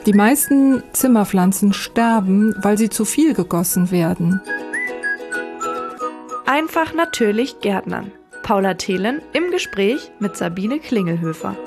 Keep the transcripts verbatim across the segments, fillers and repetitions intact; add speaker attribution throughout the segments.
Speaker 1: Die meisten Zimmerpflanzen sterben, weil sie zu viel gegossen werden.
Speaker 2: Einfach natürlich Gärtnern. Paula Thelen im Gespräch mit Sabine Klingelhöfer.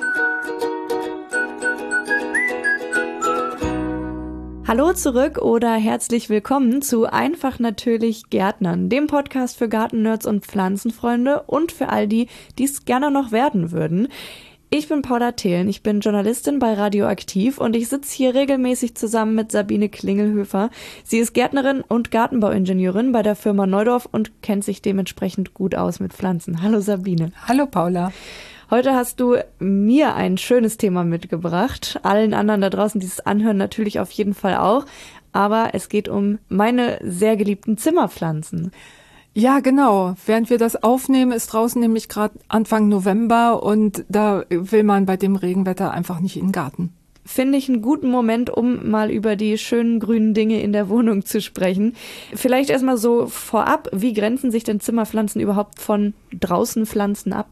Speaker 2: Hallo zurück oder herzlich willkommen zu Einfach natürlich Gärtnern, dem Podcast für Gartennerds und Pflanzenfreunde und für all die, die es gerne noch werden würden. Ich bin Paula Thelen, ich bin Journalistin bei Radioaktiv und ich sitze hier regelmäßig zusammen mit Sabine Klingelhöfer. Sie ist Gärtnerin und Gartenbauingenieurin bei der Firma Neudorf und kennt sich dementsprechend gut aus mit Pflanzen. Hallo Sabine.
Speaker 1: Hallo Paula.
Speaker 2: Heute hast du mir ein schönes Thema mitgebracht, allen anderen da draußen, die es anhören, natürlich auf jeden Fall auch. Aber es geht um meine sehr geliebten Zimmerpflanzen.
Speaker 1: Ja, genau. Während wir das aufnehmen, ist draußen nämlich gerade Anfang November und da will man bei dem Regenwetter einfach nicht in den Garten.
Speaker 2: Finde ich einen guten Moment, um mal über die schönen grünen Dinge in der Wohnung zu sprechen. Vielleicht erstmal so vorab, wie grenzen sich denn Zimmerpflanzen überhaupt von Draußenpflanzen ab?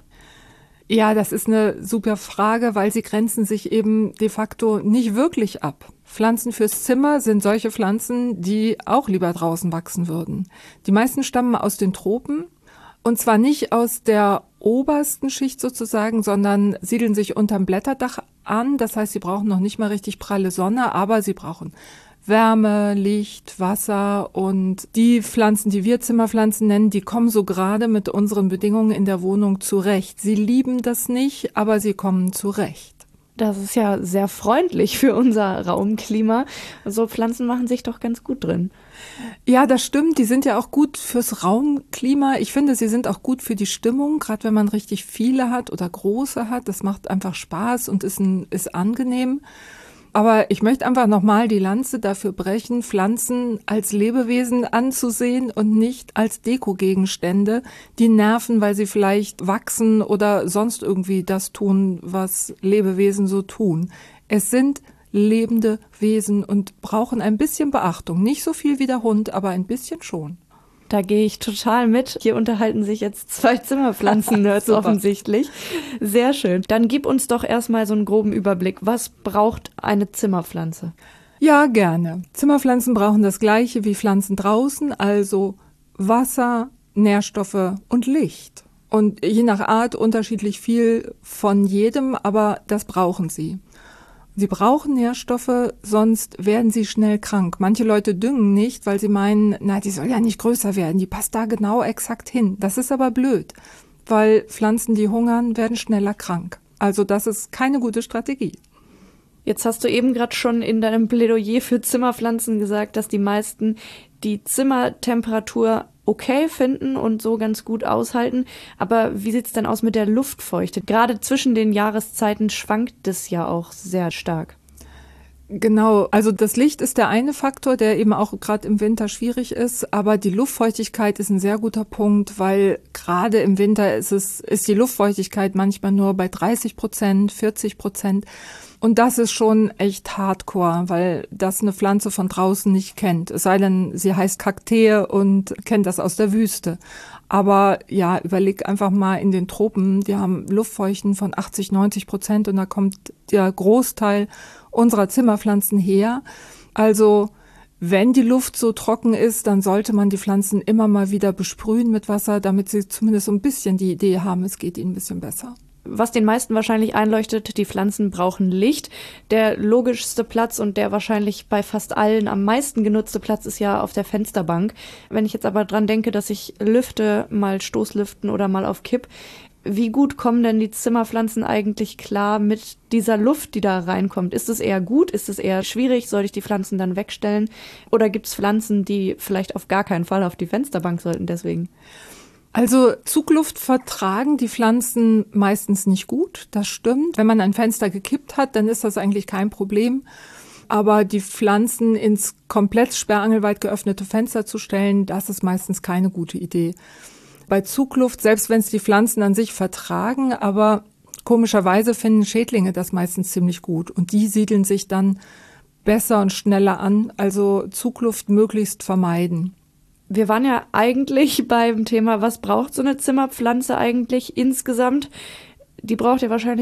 Speaker 1: Ja, das ist eine super Frage, weil sie grenzen sich eben de facto nicht wirklich ab. Pflanzen fürs Zimmer sind solche Pflanzen, die auch lieber draußen wachsen würden. Die meisten stammen aus den Tropen und zwar nicht aus der obersten Schicht sozusagen, sondern siedeln sich unterm Blätterdach an. Das heißt, sie brauchen noch nicht mal richtig pralle Sonne, aber sie brauchen Wärme, Licht, Wasser und die Pflanzen, die wir Zimmerpflanzen nennen, die kommen so gerade mit unseren Bedingungen in der Wohnung zurecht. Sie lieben das nicht, aber sie kommen zurecht.
Speaker 2: Das ist ja sehr freundlich für unser Raumklima. So Pflanzen machen sich doch ganz gut drin.
Speaker 1: Ja, das stimmt. Die sind ja auch gut fürs Raumklima. Ich finde, sie sind auch gut für die Stimmung, gerade wenn man richtig viele hat oder große hat. Das macht einfach Spaß und ist, ein, ist angenehm. Aber ich möchte einfach nochmal die Lanze dafür brechen, Pflanzen als Lebewesen anzusehen und nicht als Dekogegenstände, die nerven, weil sie vielleicht wachsen oder sonst irgendwie das tun, was Lebewesen so tun. Es sind lebende Wesen und brauchen ein bisschen Beachtung. Nicht so viel wie der Hund, aber ein bisschen schon.
Speaker 2: Da gehe ich total mit. Hier unterhalten sich jetzt zwei Zimmerpflanzen-Nerds offensichtlich. Sehr schön. Dann gib uns doch erstmal so einen groben Überblick. Was braucht eine Zimmerpflanze?
Speaker 1: Ja, gerne. Zimmerpflanzen brauchen das Gleiche wie Pflanzen draußen, also Wasser, Nährstoffe und Licht. Und je nach Art unterschiedlich viel von jedem, aber das brauchen sie. Sie brauchen Nährstoffe, sonst werden sie schnell krank. Manche Leute düngen nicht, weil sie meinen, na, die soll ja nicht größer werden, die passt da genau exakt hin. Das ist aber blöd, weil Pflanzen, die hungern, werden schneller krank. Also das ist keine gute Strategie.
Speaker 2: Jetzt hast du eben gerade schon in deinem Plädoyer für Zimmerpflanzen gesagt, dass die meisten die Zimmertemperatur okay finden und so ganz gut aushalten. Aber wie sieht's denn aus mit der Luftfeuchte? Gerade zwischen den Jahreszeiten schwankt es ja auch sehr stark.
Speaker 1: Genau, also das Licht ist der eine Faktor, der eben auch gerade im Winter schwierig ist, aber die Luftfeuchtigkeit ist ein sehr guter Punkt, weil gerade im Winter ist es ist die Luftfeuchtigkeit manchmal nur bei dreißig Prozent, vierzig Prozent. Und das ist schon echt hardcore, weil das eine Pflanze von draußen nicht kennt. Es sei denn, sie heißt Kaktee und kennt das aus der Wüste. Aber ja, überleg einfach mal in den Tropen, die haben Luftfeuchten von achtzig, neunzig Prozent und da kommt der Großteil unserer Zimmerpflanzen her. Also wenn die Luft so trocken ist, dann sollte man die Pflanzen immer mal wieder besprühen mit Wasser, damit sie zumindest so ein bisschen die Idee haben, es geht ihnen ein bisschen besser.
Speaker 2: Was den meisten wahrscheinlich einleuchtet, die Pflanzen brauchen Licht. Der logischste Platz und der wahrscheinlich bei fast allen am meisten genutzte Platz ist ja auf der Fensterbank. Wenn ich jetzt aber dran denke, dass ich lüfte, mal Stoßlüften oder mal auf Kipp, wie gut kommen denn die Zimmerpflanzen eigentlich klar mit dieser Luft, die da reinkommt? Ist es eher gut? Ist es eher schwierig? Soll ich die Pflanzen dann wegstellen? Oder gibt es Pflanzen, die vielleicht auf gar keinen Fall auf die Fensterbank sollten deswegen?
Speaker 1: Also Zugluft vertragen die Pflanzen meistens nicht gut, das stimmt. Wenn man ein Fenster gekippt hat, dann ist das eigentlich kein Problem. Aber die Pflanzen ins komplett sperrangelweit geöffnete Fenster zu stellen, das ist meistens keine gute Idee. Bei Zugluft, selbst wenn es die Pflanzen an sich vertragen, aber komischerweise finden Schädlinge das meistens ziemlich gut. Und die siedeln sich dann besser und schneller an, also Zugluft möglichst vermeiden.
Speaker 2: Wir waren ja eigentlich beim Thema, was braucht so eine Zimmerpflanze eigentlich insgesamt? Die braucht ja wahrscheinlich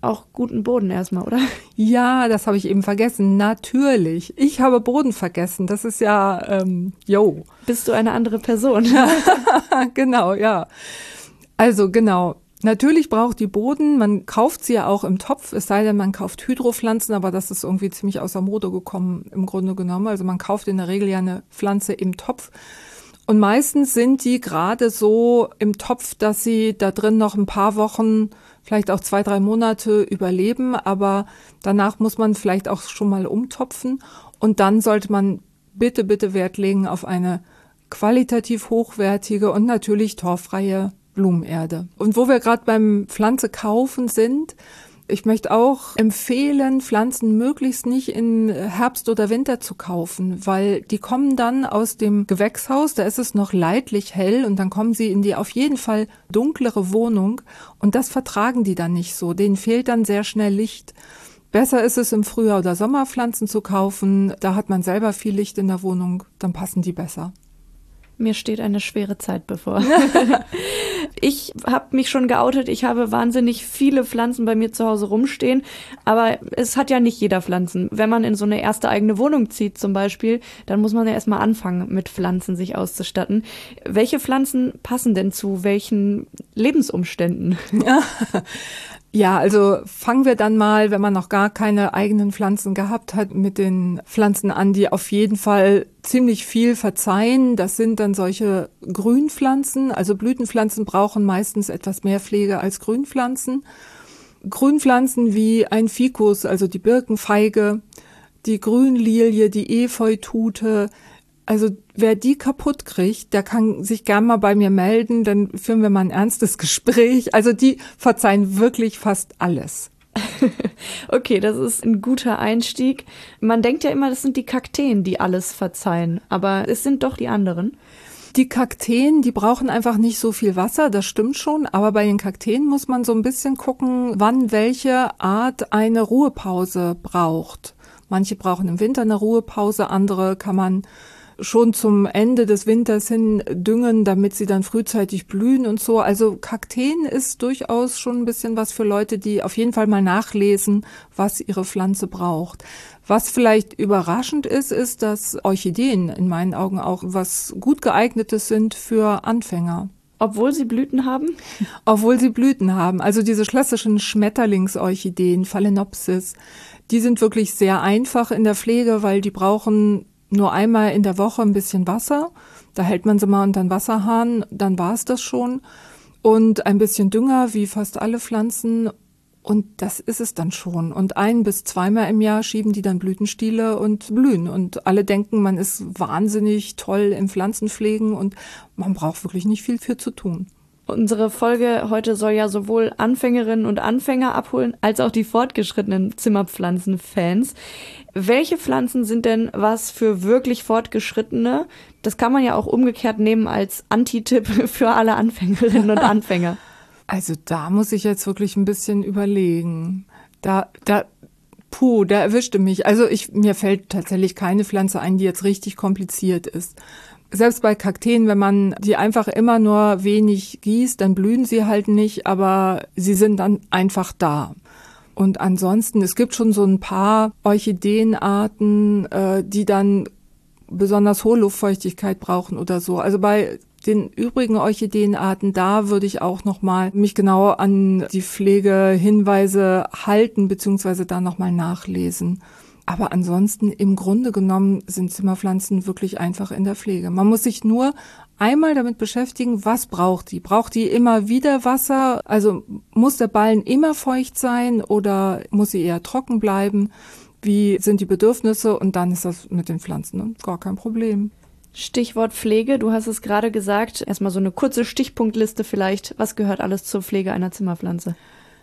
Speaker 2: auch guten Boden erstmal, oder?
Speaker 1: Ja, das habe ich eben vergessen. Natürlich. Ich habe Boden vergessen. Das ist ja, ähm, yo.
Speaker 2: Bist du eine andere Person?
Speaker 1: Genau, ja. Also genau. Natürlich braucht die Boden, man kauft sie ja auch im Topf, es sei denn, man kauft Hydropflanzen, aber das ist irgendwie ziemlich außer Mode gekommen im Grunde genommen. Also man kauft in der Regel ja eine Pflanze im Topf. Und meistens sind die gerade so im Topf, dass sie da drin noch ein paar Wochen, vielleicht auch zwei, drei Monate überleben. Aber danach muss man vielleicht auch schon mal umtopfen. Und dann sollte man bitte, bitte Wert legen auf eine qualitativ hochwertige und natürlich torffreie Blumenerde. Und wo wir gerade beim Pflanze kaufen sind, ich möchte auch empfehlen, Pflanzen möglichst nicht in Herbst oder Winter zu kaufen, weil die kommen dann aus dem Gewächshaus, da ist es noch leidlich hell und dann kommen sie in die auf jeden Fall dunklere Wohnung und das vertragen die dann nicht so, denen fehlt dann sehr schnell Licht. Besser ist es im Frühjahr oder Sommer Pflanzen zu kaufen, da hat man selber viel Licht in der Wohnung, dann passen die besser.
Speaker 2: Mir steht eine schwere Zeit bevor. Ich habe mich schon geoutet, ich habe wahnsinnig viele Pflanzen bei mir zu Hause rumstehen, aber es hat ja nicht jeder Pflanzen. Wenn man in so eine erste eigene Wohnung zieht zum Beispiel, dann muss man ja erstmal anfangen, mit Pflanzen sich auszustatten. Welche Pflanzen passen denn zu welchen Lebensumständen?
Speaker 1: Ja. Ja, also fangen wir dann mal, wenn man noch gar keine eigenen Pflanzen gehabt hat, mit den Pflanzen an, die auf jeden Fall ziemlich viel verzeihen. Das sind dann solche Grünpflanzen. Also Blütenpflanzen brauchen meistens etwas mehr Pflege als Grünpflanzen. Grünpflanzen wie ein Ficus, also die Birkenfeige, die Grünlilie, die Efeutute. Also wer die kaputt kriegt, der kann sich gern mal bei mir melden, dann führen wir mal ein ernstes Gespräch. Also die verzeihen wirklich fast alles.
Speaker 2: Okay, das ist ein guter Einstieg. Man denkt ja immer, das sind die Kakteen, die alles verzeihen, aber es sind doch die anderen.
Speaker 1: Die Kakteen, die brauchen einfach nicht so viel Wasser, das stimmt schon, aber bei den Kakteen muss man so ein bisschen gucken, wann welche Art eine Ruhepause braucht. Manche brauchen im Winter eine Ruhepause, andere kann man schon zum Ende des Winters hin düngen, damit sie dann frühzeitig blühen und so. Also Kakteen ist durchaus schon ein bisschen was für Leute, die auf jeden Fall mal nachlesen, was ihre Pflanze braucht. Was vielleicht überraschend ist, ist, dass Orchideen in meinen Augen auch was gut geeignetes sind für Anfänger.
Speaker 2: Obwohl sie Blüten haben?
Speaker 1: Obwohl sie Blüten haben. Also diese klassischen Schmetterlingsorchideen, Phalaenopsis, die sind wirklich sehr einfach in der Pflege, weil die brauchen nur einmal in der Woche ein bisschen Wasser. Da hält man sie mal unter den Wasserhahn, dann war es das schon. Und ein bisschen Dünger, wie fast alle Pflanzen. Und das ist es dann schon. Und ein- bis zweimal im Jahr schieben die dann Blütenstiele und blühen. Und alle denken, man ist wahnsinnig toll im Pflanzenpflegen und man braucht wirklich nicht viel für zu tun.
Speaker 2: Unsere Folge heute soll ja sowohl Anfängerinnen und Anfänger abholen, als auch die fortgeschrittenen Zimmerpflanzen-Fans. Welche Pflanzen sind denn was für wirklich Fortgeschrittene? Das kann man ja auch umgekehrt nehmen als Anti-Tipp für alle Anfängerinnen und Anfänger.
Speaker 1: Also da muss ich jetzt wirklich ein bisschen überlegen. Da, da, puh, da erwischte mich. Also ich, mir fällt tatsächlich keine Pflanze ein, die jetzt richtig kompliziert ist. Selbst bei Kakteen, wenn man die einfach immer nur wenig gießt, dann blühen sie halt nicht, aber sie sind dann einfach da. Und ansonsten, es gibt schon so ein paar Orchideenarten, äh, die dann besonders hohe Luftfeuchtigkeit brauchen oder so. Also bei den übrigen Orchideenarten, da würde ich auch nochmal mich genau an die Pflegehinweise halten, beziehungsweise da nochmal nachlesen. Aber ansonsten, im Grunde genommen, sind Zimmerpflanzen wirklich einfach in der Pflege. Man muss sich nur einmal damit beschäftigen, was braucht die? Braucht die immer wieder Wasser? Also muss der Ballen immer feucht sein oder muss sie eher trocken bleiben? Wie sind die Bedürfnisse? Und dann ist das mit den Pflanzen gar kein Problem.
Speaker 2: Stichwort Pflege, du hast es gerade gesagt. Erstmal so eine kurze Stichpunktliste vielleicht. Was gehört alles zur Pflege einer Zimmerpflanze?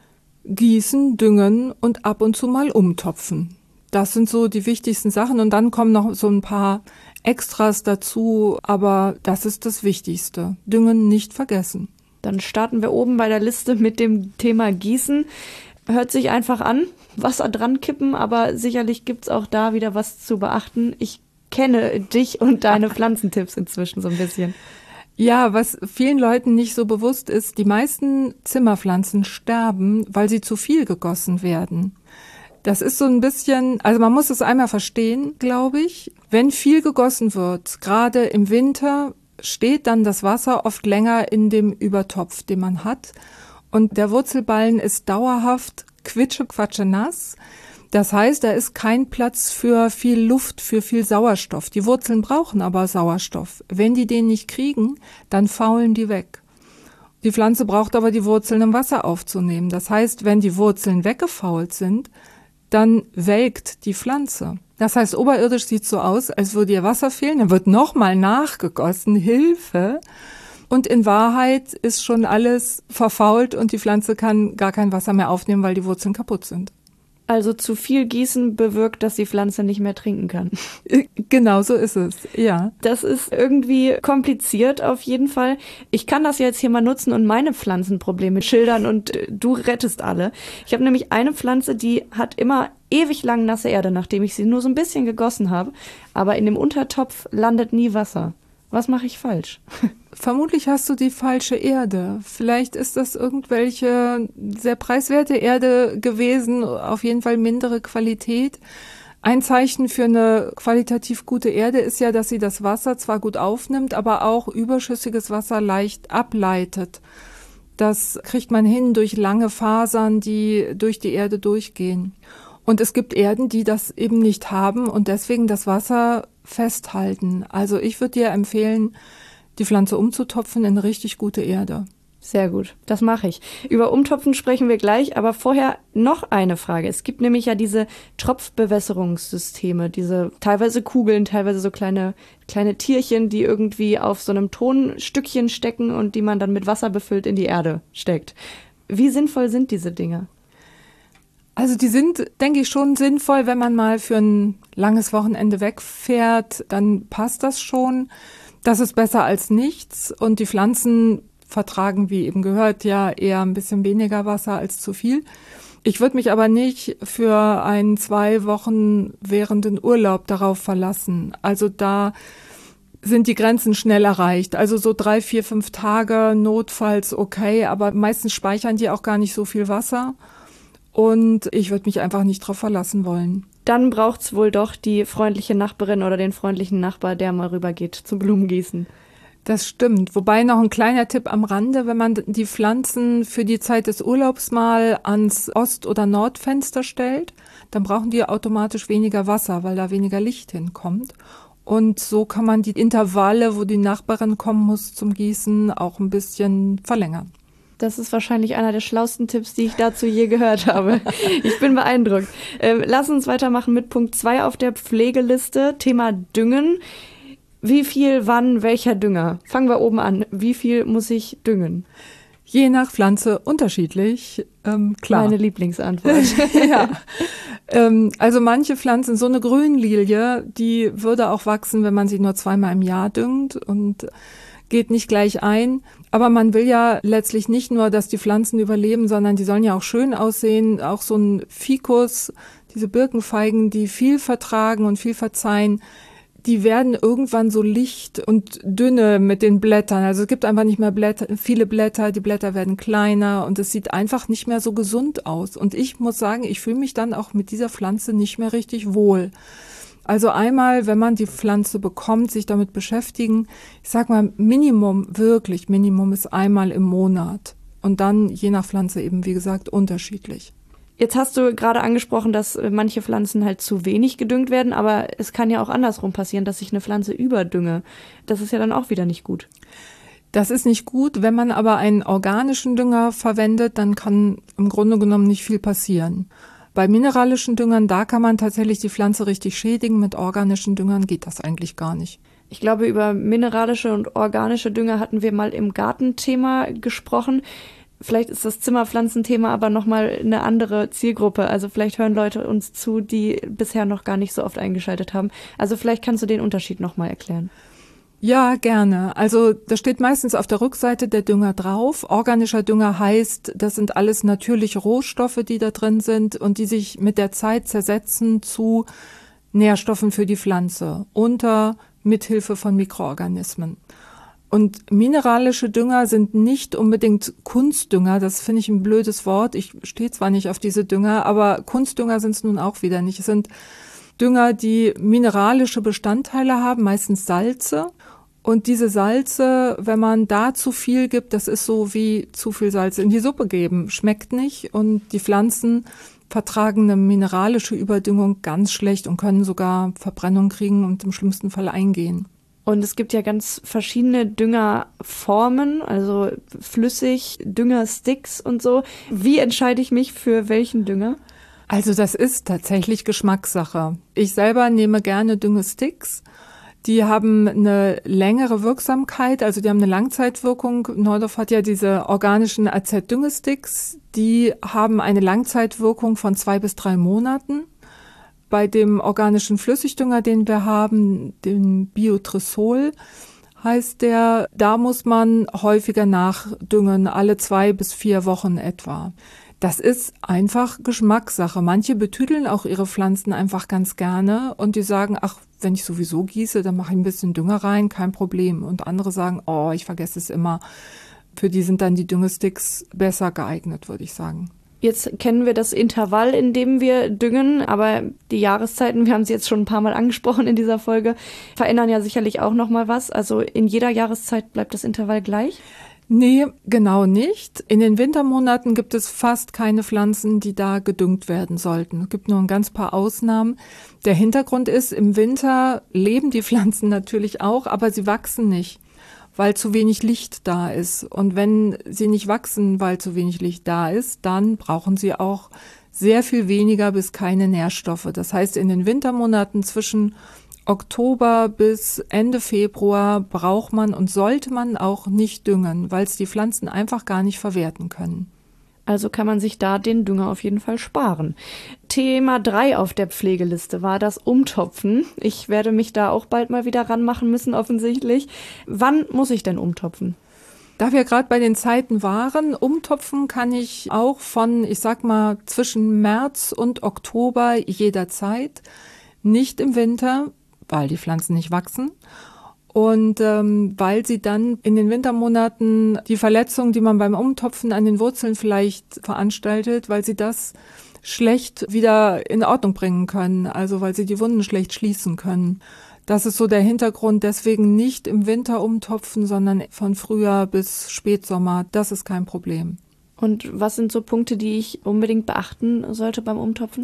Speaker 1: Gießen, düngen und ab und zu mal umtopfen. Das sind so die wichtigsten Sachen und dann kommen noch so ein paar Extras dazu, aber das ist das Wichtigste. Düngen nicht vergessen.
Speaker 2: Dann starten wir oben bei der Liste mit dem Thema Gießen. Hört sich einfach an, Wasser dran kippen, aber sicherlich gibt's auch da wieder was zu beachten. Ich kenne dich und deine Pflanzentipps inzwischen so ein bisschen.
Speaker 1: Ja, was vielen Leuten nicht so bewusst ist, die meisten Zimmerpflanzen sterben, weil sie zu viel gegossen werden. Das ist so ein bisschen, also man muss es einmal verstehen, glaube ich. Wenn viel gegossen wird, gerade im Winter, steht dann das Wasser oft länger in dem Übertopf, den man hat. Und der Wurzelballen ist dauerhaft quitsche-quatsche nass. Das heißt, da ist kein Platz für viel Luft, für viel Sauerstoff. Die Wurzeln brauchen aber Sauerstoff. Wenn die den nicht kriegen, dann faulen die weg. Die Pflanze braucht aber die Wurzeln, um Wasser aufzunehmen. Das heißt, wenn die Wurzeln weggefault sind, dann welkt die Pflanze. Das heißt, oberirdisch sieht es so aus, als würde ihr Wasser fehlen. Dann wird nochmal nachgegossen, Hilfe. Und in Wahrheit ist schon alles verfault und die Pflanze kann gar kein Wasser mehr aufnehmen, weil die Wurzeln kaputt sind.
Speaker 2: Also zu viel Gießen bewirkt, dass die Pflanze nicht mehr trinken kann.
Speaker 1: Genau so ist es, ja.
Speaker 2: Das ist irgendwie kompliziert auf jeden Fall. Ich kann das jetzt hier mal nutzen und meine Pflanzenprobleme schildern und äh, du rettest alle. Ich habe nämlich eine Pflanze, die hat immer ewig lang nasse Erde, nachdem ich sie nur so ein bisschen gegossen habe. Aber in dem Untertopf landet nie Wasser. Was mache ich falsch?
Speaker 1: Vermutlich hast du die falsche Erde. Vielleicht ist das irgendwelche sehr preiswerte Erde gewesen, auf jeden Fall mindere Qualität. Ein Zeichen für eine qualitativ gute Erde ist ja, dass sie das Wasser zwar gut aufnimmt, aber auch überschüssiges Wasser leicht ableitet. Das kriegt man hin durch lange Fasern, die durch die Erde durchgehen. Und es gibt Erden, die das eben nicht haben und deswegen das Wasser festhalten. Also ich würde dir empfehlen, die Pflanze umzutopfen in eine richtig gute Erde.
Speaker 2: Sehr gut, das mache ich. Über Umtopfen sprechen wir gleich, aber vorher noch eine Frage. Es gibt nämlich ja diese Tropfbewässerungssysteme, diese teilweise Kugeln, teilweise so kleine, kleine Tierchen, die irgendwie auf so einem Tonstückchen stecken und die man dann mit Wasser befüllt in die Erde steckt. Wie sinnvoll sind diese Dinge?
Speaker 1: Also die sind, denke ich, schon sinnvoll, wenn man mal für ein langes Wochenende wegfährt, dann passt das schon. Das ist besser als nichts und die Pflanzen vertragen, wie eben gehört, ja eher ein bisschen weniger Wasser als zu viel. Ich würde mich aber nicht für einen zwei Wochen währenden Urlaub darauf verlassen. Also da sind die Grenzen schnell erreicht. Also so drei, vier, fünf Tage notfalls okay, aber meistens speichern die auch gar nicht so viel Wasser. Und ich würde mich einfach nicht drauf verlassen wollen.
Speaker 2: Dann braucht's wohl doch die freundliche Nachbarin oder den freundlichen Nachbar, der mal rübergeht zum Blumengießen.
Speaker 1: Das stimmt. Wobei noch ein kleiner Tipp am Rande, wenn man die Pflanzen für die Zeit des Urlaubs mal ans Ost- oder Nordfenster stellt, dann brauchen die automatisch weniger Wasser, weil da weniger Licht hinkommt. Und so kann man die Intervalle, wo die Nachbarin kommen muss zum Gießen, auch ein bisschen verlängern.
Speaker 2: Das ist wahrscheinlich einer der schlauesten Tipps, die ich dazu je gehört habe. Ich bin beeindruckt. Ähm, lass uns weitermachen mit Punkt zwei auf der Pflegeliste, Thema Düngen. Wie viel, wann, welcher Dünger? Fangen wir oben an. Wie viel muss ich düngen?
Speaker 1: Je nach Pflanze unterschiedlich, ähm, klar.
Speaker 2: Meine Lieblingsantwort.
Speaker 1: Ja. ähm, also manche Pflanzen, so eine Grünlilie, die würde auch wachsen, wenn man sie nur zweimal im Jahr düngt und geht nicht gleich ein. Aber man will ja letztlich nicht nur, dass die Pflanzen überleben, sondern die sollen ja auch schön aussehen. Auch so ein Ficus, diese Birkenfeigen, die viel vertragen und viel verzeihen, die werden irgendwann so licht und dünne mit den Blättern. Also es gibt einfach nicht mehr Blätter, viele Blätter, die Blätter werden kleiner und es sieht einfach nicht mehr so gesund aus. Und ich muss sagen, ich fühle mich dann auch mit dieser Pflanze nicht mehr richtig wohl. Also einmal, wenn man die Pflanze bekommt, sich damit beschäftigen. Ich sag mal, Minimum, wirklich Minimum ist einmal im Monat. Und dann je nach Pflanze eben, wie gesagt, unterschiedlich.
Speaker 2: Jetzt hast du gerade angesprochen, dass manche Pflanzen halt zu wenig gedüngt werden, aber es kann ja auch andersrum passieren, dass ich eine Pflanze überdünge. Das ist ja dann auch wieder nicht gut.
Speaker 1: Das ist nicht gut. Wenn man aber einen organischen Dünger verwendet, dann kann im Grunde genommen nicht viel passieren. Bei mineralischen Düngern, da kann man tatsächlich die Pflanze richtig schädigen. Mit organischen Düngern geht das eigentlich gar nicht.
Speaker 2: Ich glaube, über mineralische und organische Dünger hatten wir mal im Gartenthema gesprochen. Vielleicht ist das Zimmerpflanzenthema aber nochmal eine andere Zielgruppe. Also vielleicht hören Leute uns zu, die bisher noch gar nicht so oft eingeschaltet haben. Also vielleicht kannst du den Unterschied nochmal erklären.
Speaker 1: Ja, gerne. Also das steht meistens auf der Rückseite der Dünger drauf. Organischer Dünger heißt, das sind alles natürliche Rohstoffe, die da drin sind und die sich mit der Zeit zersetzen zu Nährstoffen für die Pflanze unter Mithilfe von Mikroorganismen. Und mineralische Dünger sind nicht unbedingt Kunstdünger. Das finde ich ein blödes Wort. Ich stehe zwar nicht auf diese Dünger, aber Kunstdünger sind es nun auch wieder nicht. Es sind Dünger, die mineralische Bestandteile haben, meistens Salze. Und diese Salze, wenn man da zu viel gibt, das ist so wie zu viel Salz in die Suppe geben. Schmeckt nicht und die Pflanzen vertragen eine mineralische Überdüngung ganz schlecht und können sogar Verbrennung kriegen und im schlimmsten Fall eingehen.
Speaker 2: Und es gibt ja ganz verschiedene Düngerformen, also flüssig, Düngersticks und so. Wie entscheide ich mich für welchen Dünger?
Speaker 1: Also das ist tatsächlich Geschmackssache. Ich selber nehme gerne Düngesticks. Die haben eine längere Wirksamkeit, also die haben eine Langzeitwirkung. Neudorf hat ja diese organischen A Z-Düngesticks, die haben eine Langzeitwirkung von zwei bis drei Monaten. Bei dem organischen Flüssigdünger, den wir haben, dem Biotrisol heißt der, da muss man häufiger nachdüngen, alle zwei bis vier Wochen etwa. Das ist einfach Geschmackssache. Manche betüdeln auch ihre Pflanzen einfach ganz gerne und die sagen, ach, wenn ich sowieso gieße, dann mache ich ein bisschen Dünger rein, kein Problem. Und andere sagen, oh, ich vergesse es immer. Für die sind dann die Düngesticks besser geeignet, würde ich sagen.
Speaker 2: Jetzt kennen wir das Intervall, in dem wir düngen, aber die Jahreszeiten, wir haben sie jetzt schon ein paar Mal angesprochen in dieser Folge, verändern ja sicherlich auch noch mal was. Also in jeder Jahreszeit bleibt das Intervall gleich?
Speaker 1: Nee, genau nicht. In den Wintermonaten gibt es fast keine Pflanzen, die da gedüngt werden sollten. Es gibt nur ein ganz paar Ausnahmen. Der Hintergrund ist, im Winter leben die Pflanzen natürlich auch, aber sie wachsen nicht, weil zu wenig Licht da ist. Und wenn sie nicht wachsen, weil zu wenig Licht da ist, dann brauchen sie auch sehr viel weniger bis keine Nährstoffe. Das heißt, in den Wintermonaten zwischen Oktober bis Ende Februar braucht man und sollte man auch nicht düngen, weil es die Pflanzen einfach gar nicht verwerten können.
Speaker 2: Also kann man sich da den Dünger auf jeden Fall sparen. Thema drei auf der Pflegeliste war das Umtopfen. Ich werde mich da auch bald mal wieder ranmachen müssen, offensichtlich. Wann muss ich denn umtopfen?
Speaker 1: Da wir gerade bei den Zeiten waren, umtopfen kann ich auch von, ich sag mal, zwischen März und Oktober jederzeit, nicht im Winter, weil die Pflanzen nicht wachsen und ähm, weil sie dann in den Wintermonaten die Verletzungen, die man beim Umtopfen an den Wurzeln vielleicht veranstaltet, weil sie das schlecht wieder in Ordnung bringen können, also weil sie die Wunden schlecht schließen können. Das ist so der Hintergrund, deswegen nicht im Winter umtopfen, sondern von Frühjahr bis Spätsommer, das ist kein Problem.
Speaker 2: Und was sind so Punkte, die ich unbedingt beachten sollte beim Umtopfen?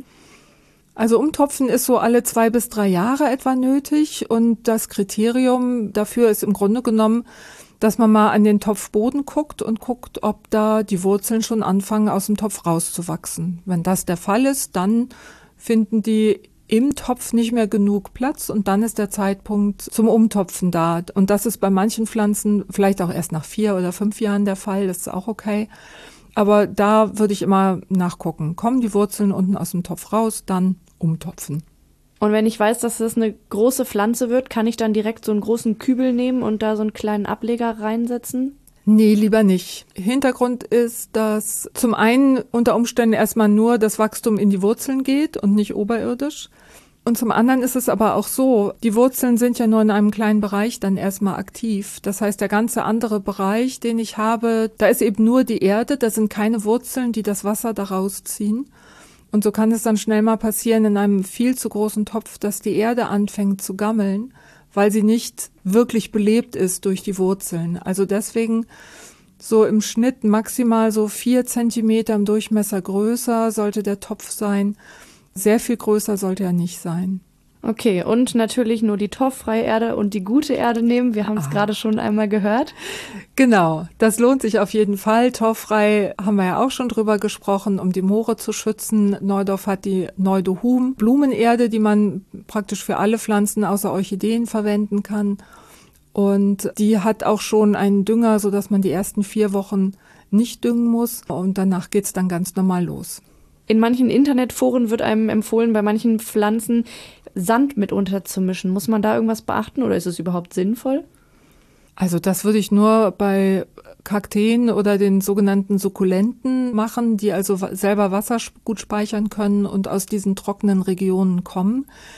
Speaker 1: Also Umtopfen ist so alle zwei bis drei Jahre etwa nötig und das Kriterium dafür ist im Grunde genommen, dass man mal an den Topfboden guckt und guckt, ob da die Wurzeln schon anfangen, aus dem Topf rauszuwachsen. Wenn das der Fall ist, dann finden die im Topf nicht mehr genug Platz und dann ist der Zeitpunkt zum Umtopfen da. Und das ist bei manchen Pflanzen vielleicht auch erst nach vier oder fünf Jahren der Fall, das ist auch okay. Aber da würde ich immer nachgucken. Kommen die Wurzeln unten aus dem Topf raus, dann umtopfen.
Speaker 2: Und wenn ich weiß, dass das eine große Pflanze wird, kann ich dann direkt so einen großen Kübel nehmen und da so einen kleinen Ableger reinsetzen?
Speaker 1: Nee, lieber nicht. Hintergrund ist, dass zum einen unter Umständen erstmal nur das Wachstum in die Wurzeln geht und nicht oberirdisch. Und zum anderen ist es aber auch so, die Wurzeln sind ja nur in einem kleinen Bereich dann erstmal aktiv. Das heißt, der ganze andere Bereich, den ich habe, da ist eben nur die Erde, da sind keine Wurzeln, die das Wasser da rausziehen. Und so kann es dann schnell mal passieren in einem viel zu großen Topf, dass die Erde anfängt zu gammeln, weil sie nicht wirklich belebt ist durch die Wurzeln. Also deswegen so im Schnitt maximal so vier Zentimeter im Durchmesser größer sollte der Topf sein. Sehr viel größer sollte er nicht sein.
Speaker 2: Okay, und natürlich nur die torffreie Erde und die gute Erde nehmen. Wir haben es gerade schon einmal gehört.
Speaker 1: Genau, das lohnt sich auf jeden Fall. Torffrei haben wir ja auch schon drüber gesprochen, um die Moore zu schützen. Neudorf hat die Neudohum Blumenerde, die man praktisch für alle Pflanzen außer Orchideen verwenden kann. Und die hat auch schon einen Dünger, sodass man die ersten vier Wochen nicht düngen muss. Und danach geht's dann ganz normal los.
Speaker 2: In manchen Internetforen wird einem empfohlen, bei manchen Pflanzen Sand mit unterzumischen. Muss man da irgendwas beachten oder ist es überhaupt sinnvoll?
Speaker 1: Also das würde ich nur bei Kakteen oder den sogenannten Sukkulenten machen, die also selber Wasser gut speichern können und aus diesen trockenen Regionen kommen.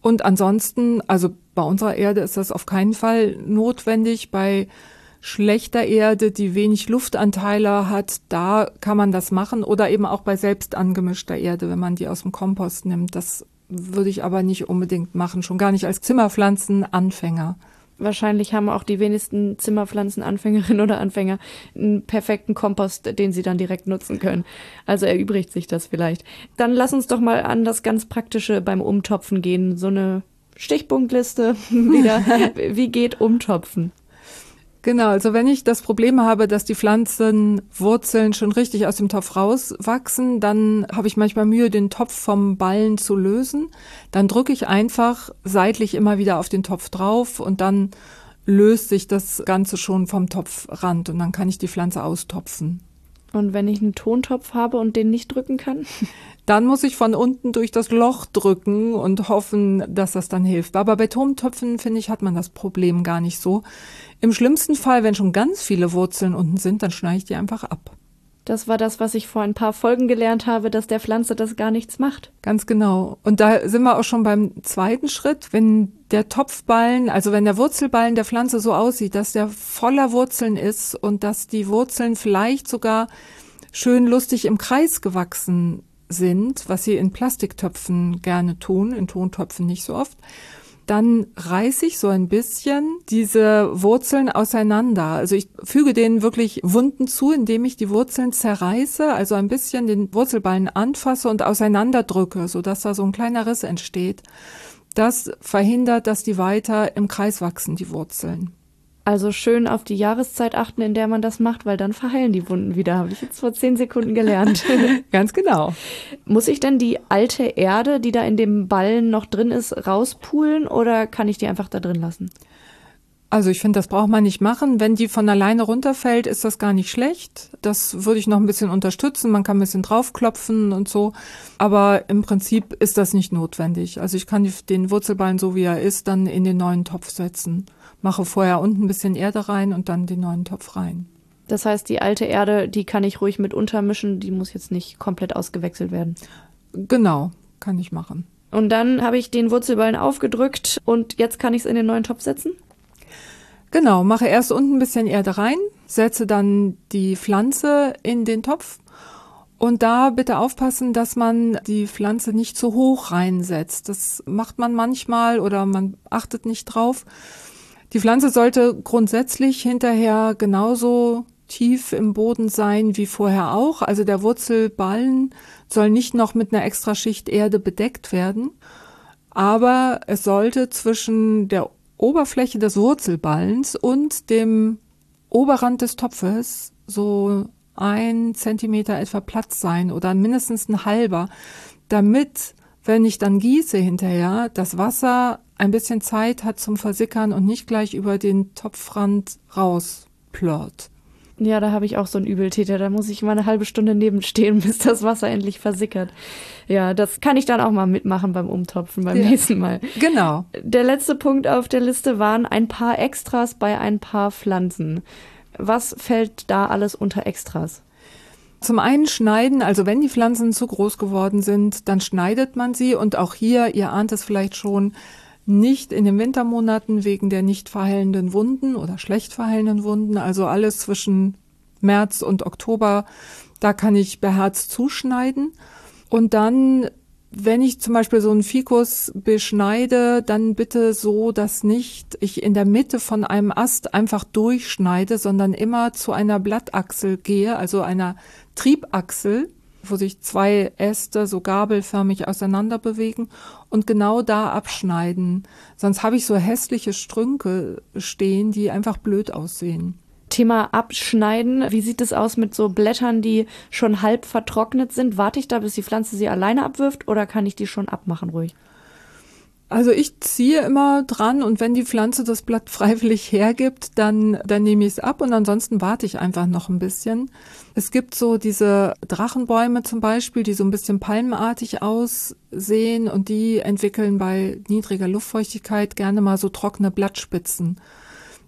Speaker 1: Und ansonsten, also bei unserer Erde ist das auf keinen Fall notwendig. Bei schlechter Erde, die wenig Luftanteile hat, da kann man das machen. Oder eben auch bei selbst angemischter Erde, wenn man die aus dem Kompost nimmt. Das würde ich aber nicht unbedingt machen, schon gar nicht als Zimmerpflanzenanfänger.
Speaker 2: Wahrscheinlich haben auch die wenigsten Zimmerpflanzenanfängerinnen oder Anfänger einen perfekten Kompost, den sie dann direkt nutzen können. Also erübrigt sich das vielleicht. Dann lass uns doch mal an das ganz Praktische beim Umtopfen gehen. So eine Stichpunktliste wieder. Wie geht Umtopfen?
Speaker 1: Genau, also wenn ich das Problem habe, dass die Pflanzenwurzeln schon richtig aus dem Topf rauswachsen, dann habe ich manchmal Mühe, den Topf vom Ballen zu lösen. Dann drücke ich einfach seitlich immer wieder auf den Topf drauf und dann löst sich das Ganze schon vom Topfrand und dann kann ich die Pflanze austopfen.
Speaker 2: Und wenn ich einen Tontopf habe und den nicht drücken kann?
Speaker 1: Dann muss ich von unten durch das Loch drücken und hoffen, dass das dann hilft. Aber bei Tontöpfen, finde ich, hat man das Problem gar nicht so. Im schlimmsten Fall, wenn schon ganz viele Wurzeln unten sind, dann schneide ich die einfach ab.
Speaker 2: Das war das, was ich vor ein paar Folgen gelernt habe, dass der Pflanze das gar nichts macht.
Speaker 1: Ganz genau. Und da sind wir auch schon beim zweiten Schritt. Wenn der Topfballen, also wenn der Wurzelballen der Pflanze so aussieht, dass der voller Wurzeln ist und dass die Wurzeln vielleicht sogar schön lustig im Kreis gewachsen sind, was sie in Plastiktöpfen gerne tun, in Tontöpfen nicht so oft, dann reiße ich so ein bisschen diese Wurzeln auseinander. Also ich füge denen wirklich Wunden zu, indem ich die Wurzeln zerreiße, also ein bisschen den Wurzelballen anfasse und auseinanderdrücke, sodass da so ein kleiner Riss entsteht. Das verhindert, dass die weiter im Kreis wachsen, die Wurzeln.
Speaker 2: Also schön auf die Jahreszeit achten, in der man das macht, weil dann verheilen die Wunden wieder. Habe ich jetzt vor zehn Sekunden gelernt.
Speaker 1: Ganz genau.
Speaker 2: Muss ich denn die alte Erde, die da in dem Ballen noch drin ist, rauspulen oder kann ich die einfach da drin lassen?
Speaker 1: Also ich finde, das braucht man nicht machen. Wenn die von alleine runterfällt, ist das gar nicht schlecht. Das würde ich noch ein bisschen unterstützen. Man kann ein bisschen draufklopfen und so. Aber im Prinzip ist das nicht notwendig. Also ich kann den Wurzelballen, so wie er ist, dann in den neuen Topf setzen. Mache vorher unten ein bisschen Erde rein und dann den neuen Topf rein.
Speaker 2: Das heißt, die alte Erde, die kann ich ruhig mit untermischen. Die muss jetzt nicht komplett ausgewechselt werden.
Speaker 1: Genau, kann ich machen.
Speaker 2: Und dann habe ich den Wurzelballen aufgedrückt und jetzt kann ich es in den neuen Topf setzen?
Speaker 1: Genau, mache erst unten ein bisschen Erde rein, setze dann die Pflanze in den Topf und da bitte aufpassen, dass man die Pflanze nicht zu hoch reinsetzt. Das macht man manchmal oder man achtet nicht drauf. Die Pflanze sollte grundsätzlich hinterher genauso tief im Boden sein wie vorher auch. Also der Wurzelballen soll nicht noch mit einer extra Schicht Erde bedeckt werden, aber es sollte zwischen der Oberfläche des Wurzelballens und dem Oberrand des Topfes so ein Zentimeter etwa Platz sein oder mindestens ein halber, damit, wenn ich dann gieße hinterher, das Wasser ein bisschen Zeit hat zum Versickern und nicht gleich über den Topfrand rausplört.
Speaker 2: Ja, da habe ich auch so einen Übeltäter. Da muss ich mal eine halbe Stunde nebenstehen, bis das Wasser endlich versickert. Ja, das kann ich dann auch mal mitmachen beim Umtopfen beim ja. nächsten Mal.
Speaker 1: Genau.
Speaker 2: Der letzte Punkt auf der Liste waren ein paar Extras bei ein paar Pflanzen. Was fällt da alles unter Extras?
Speaker 1: Zum einen schneiden, also wenn die Pflanzen zu groß geworden sind, dann schneidet man sie. Und auch hier, ihr ahnt es vielleicht schon, nicht in den Wintermonaten wegen der nicht verheilenden Wunden oder schlecht verheilenden Wunden, also alles zwischen März und Oktober, da kann ich beherzt zuschneiden. Und dann, wenn ich zum Beispiel so einen Fikus beschneide, dann bitte so, dass nicht ich in der Mitte von einem Ast einfach durchschneide, sondern immer zu einer Blattachsel gehe, also einer Triebachsel, wo sich zwei Äste so gabelförmig auseinander bewegen und genau da abschneiden. Sonst habe ich so hässliche Strünke stehen, die einfach blöd aussehen.
Speaker 2: Thema Abschneiden. Wie sieht es aus mit so Blättern, die schon halb vertrocknet sind? Warte ich da, bis die Pflanze sie alleine abwirft oder kann ich die schon abmachen ruhig?
Speaker 1: Also ich ziehe immer dran und wenn die Pflanze das Blatt freiwillig hergibt, dann, dann nehme ich es ab und ansonsten warte ich einfach noch ein bisschen. Es gibt so diese Drachenbäume zum Beispiel, die so ein bisschen palmenartig aussehen und die entwickeln bei niedriger Luftfeuchtigkeit gerne mal so trockene Blattspitzen.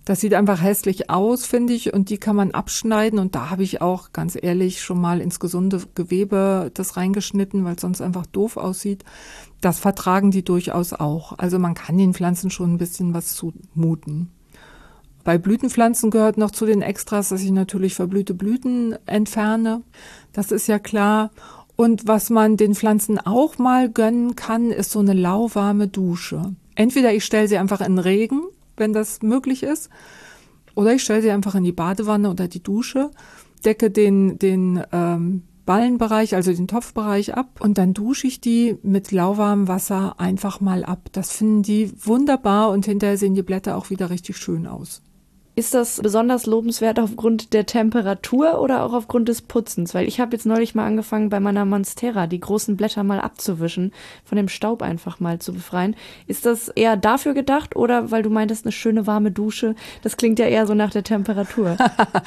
Speaker 1: Das sieht einfach hässlich aus, finde ich, und die kann man abschneiden. Und da habe ich auch, ganz ehrlich, schon mal ins gesunde Gewebe das reingeschnitten, weil es sonst einfach doof aussieht. Das vertragen die durchaus auch. Also man kann den Pflanzen schon ein bisschen was zumuten. Bei Blütenpflanzen gehört noch zu den Extras, dass ich natürlich verblühte Blüten entferne. Das ist ja klar. Und was man den Pflanzen auch mal gönnen kann, ist so eine lauwarme Dusche. Entweder ich stelle sie einfach in den Regen, wenn das möglich ist, oder ich stelle sie einfach in die Badewanne oder die Dusche, decke den, den ähm, Ballenbereich, also den Topfbereich ab und dann dusche ich die mit lauwarmem Wasser einfach mal ab. Das finden die wunderbar und hinterher sehen die Blätter auch wieder richtig schön aus.
Speaker 2: Ist das besonders lobenswert aufgrund der Temperatur oder auch aufgrund des Putzens? Weil ich habe jetzt neulich mal angefangen, bei meiner Monstera die großen Blätter mal abzuwischen, von dem Staub einfach mal zu befreien. Ist das eher dafür gedacht oder weil du meintest, eine schöne warme Dusche? Das klingt ja eher so nach der Temperatur.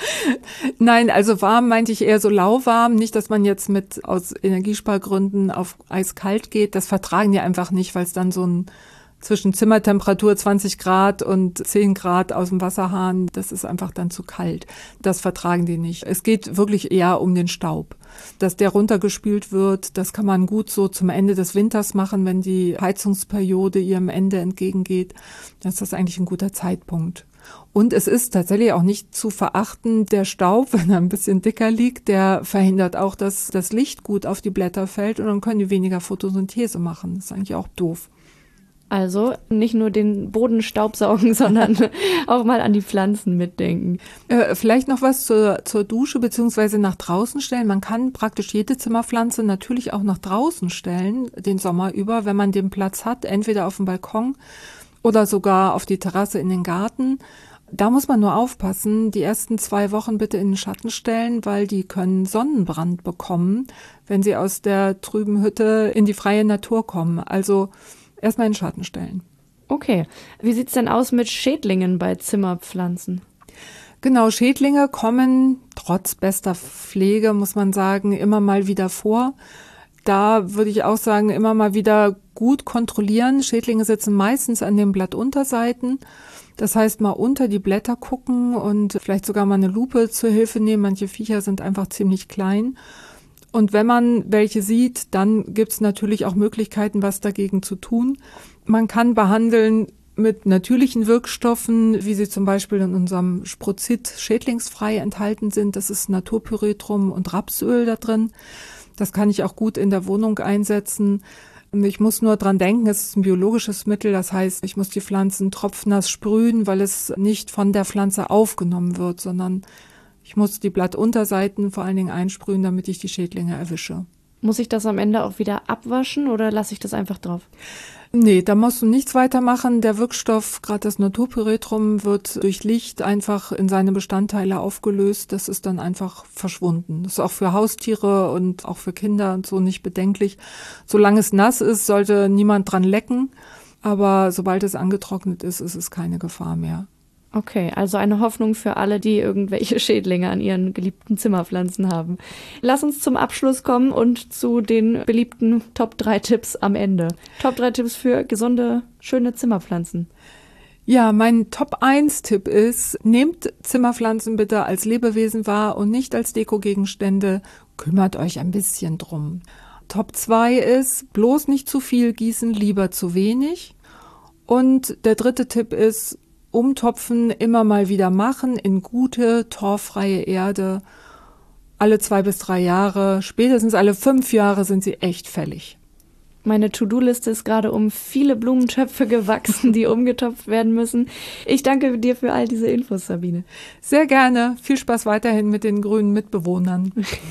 Speaker 1: Nein, also warm meinte ich eher so lauwarm. Nicht, dass man jetzt mit aus Energiespargründen auf eiskalt geht. Das vertragen die einfach nicht, weil es dann so ein zwischen Zimmertemperatur zwanzig Grad und zehn Grad aus dem Wasserhahn, das ist einfach dann zu kalt. Das vertragen die nicht. Es geht wirklich eher um den Staub. Dass der runtergespült wird, das kann man gut so zum Ende des Winters machen, wenn die Heizungsperiode ihrem Ende entgegengeht. Das ist das eigentlich ein guter Zeitpunkt. Und es ist tatsächlich auch nicht zu verachten, der Staub, wenn er ein bisschen dicker liegt, der verhindert auch, dass das Licht gut auf die Blätter fällt und dann können die weniger Photosynthese machen. Das ist eigentlich auch doof.
Speaker 2: Also nicht nur den Boden staubsaugen, sondern auch mal an die Pflanzen mitdenken.
Speaker 1: Äh, vielleicht noch was zur, zur Dusche beziehungsweise nach draußen stellen. Man kann praktisch jede Zimmerpflanze natürlich auch nach draußen stellen, den Sommer über, wenn man den Platz hat, entweder auf dem Balkon oder sogar auf die Terrasse in den Garten. Da muss man nur aufpassen, die ersten zwei Wochen bitte in den Schatten stellen, weil die können Sonnenbrand bekommen, wenn sie aus der trüben Hütte in die freie Natur kommen. Also erstmal in den Schatten stellen.
Speaker 2: Okay. Wie sieht's denn aus mit Schädlingen bei Zimmerpflanzen?
Speaker 1: Genau, Schädlinge kommen trotz bester Pflege, muss man sagen, immer mal wieder vor. Da würde ich auch sagen, immer mal wieder gut kontrollieren. Schädlinge sitzen meistens an den Blattunterseiten. Das heißt, mal unter die Blätter gucken und vielleicht sogar mal eine Lupe zur Hilfe nehmen. Manche Viecher sind einfach ziemlich klein. Und wenn man welche sieht, dann gibt es natürlich auch Möglichkeiten, was dagegen zu tun. Man kann behandeln mit natürlichen Wirkstoffen, wie sie zum Beispiel in unserem Sprozid schädlingsfrei enthalten sind. Das ist Naturpyretrum und Rapsöl da drin. Das kann ich auch gut in der Wohnung einsetzen. Ich muss nur dran denken, es ist ein biologisches Mittel. Das heißt, ich muss die Pflanzen tropfnass sprühen, weil es nicht von der Pflanze aufgenommen wird, sondern ich muss die Blattunterseiten vor allen Dingen einsprühen, damit ich die Schädlinge erwische.
Speaker 2: Muss ich das am Ende auch wieder abwaschen oder lasse ich das einfach drauf?
Speaker 1: Nee, da musst du nichts weitermachen. Der Wirkstoff, gerade das Naturpyretrum, wird durch Licht einfach in seine Bestandteile aufgelöst. Das ist dann einfach verschwunden. Das ist auch für Haustiere und auch für Kinder und so nicht bedenklich. Solange es nass ist, sollte niemand dran lecken. Aber sobald es angetrocknet ist, ist es keine Gefahr mehr.
Speaker 2: Okay, also eine Hoffnung für alle, die irgendwelche Schädlinge an ihren geliebten Zimmerpflanzen haben. Lass uns zum Abschluss kommen und zu den beliebten Top drei Tipps am Ende. Top drei Tipps für gesunde, schöne Zimmerpflanzen.
Speaker 1: Ja, mein Top eins Tipp ist, nehmt Zimmerpflanzen bitte als Lebewesen wahr und nicht als Dekogegenstände. Kümmert euch ein bisschen drum. Top zwei ist, bloß nicht zu viel gießen, lieber zu wenig. Und der dritte Tipp ist, umtopfen, immer mal wieder machen in gute, torffreie Erde. Alle zwei bis drei Jahre, spätestens alle fünf Jahre sind sie echt fällig.
Speaker 2: Meine To-Do-Liste ist gerade um viele Blumentöpfe gewachsen, die umgetopft werden müssen. Ich danke dir für all diese Infos, Sabine.
Speaker 1: Sehr gerne. Viel Spaß weiterhin mit den grünen Mitbewohnern.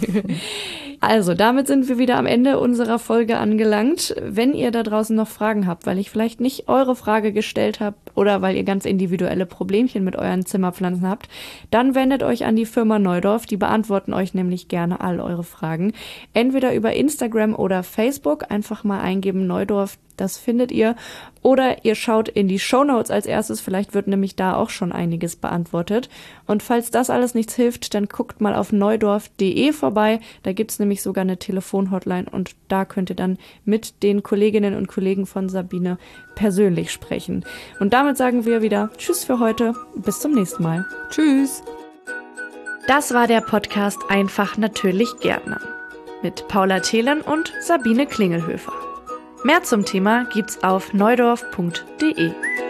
Speaker 2: Also, damit sind wir wieder am Ende unserer Folge angelangt. Wenn ihr da draußen noch Fragen habt, weil ich vielleicht nicht eure Frage gestellt habe oder weil ihr ganz individuelle Problemchen mit euren Zimmerpflanzen habt, dann wendet euch an die Firma Neudorf. Die beantworten euch nämlich gerne all eure Fragen. Entweder über Instagram oder Facebook. Einfach mal eingeben Neudorf Das findet ihr. Oder ihr schaut in die Shownotes als erstes, vielleicht wird nämlich da auch schon einiges beantwortet. Und falls das alles nichts hilft, dann guckt mal auf neudorf punkt de vorbei. Da gibt's nämlich sogar eine Telefonhotline und da könnt ihr dann mit den Kolleginnen und Kollegen von Sabine persönlich sprechen. Und damit sagen wir wieder Tschüss für heute. Bis zum nächsten Mal.
Speaker 1: Tschüss.
Speaker 2: Das war der Podcast Einfach natürlich Gärtner mit Paula Thelen und Sabine Klingelhöfer. Mehr zum Thema gibt's auf neudorf punkt de.